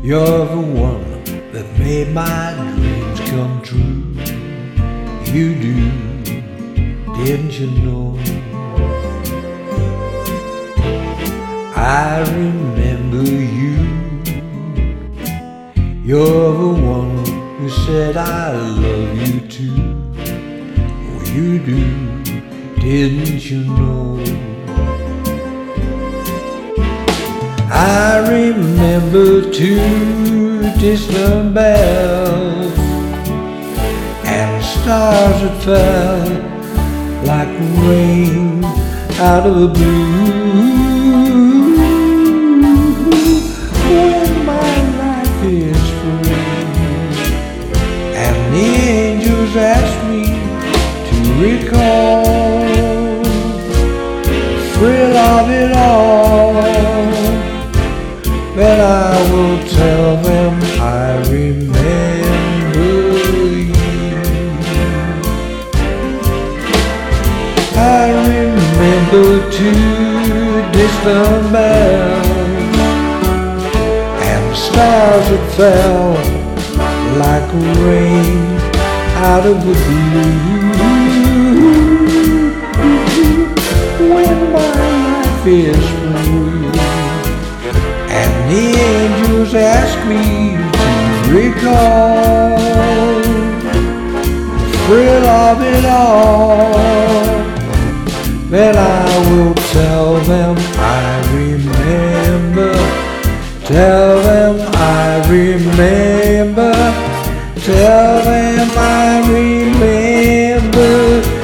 You're the one that made my dreams come true. You do, didn't you know? I remember you. You're the one who said I love you too. Oh, you do, didn't you know? I remember two distant bells and stars that fell like rain out of the blue. When my life is free and the angels ask me to recall the thrill of it all, then I will tell them I remember you. I remember two distant bells and stars that fell like rain out of the blue. When my life is through and the angels ask me to recall the thrill of it all, then I will tell them I remember. Tell them I remember. Tell them I remember.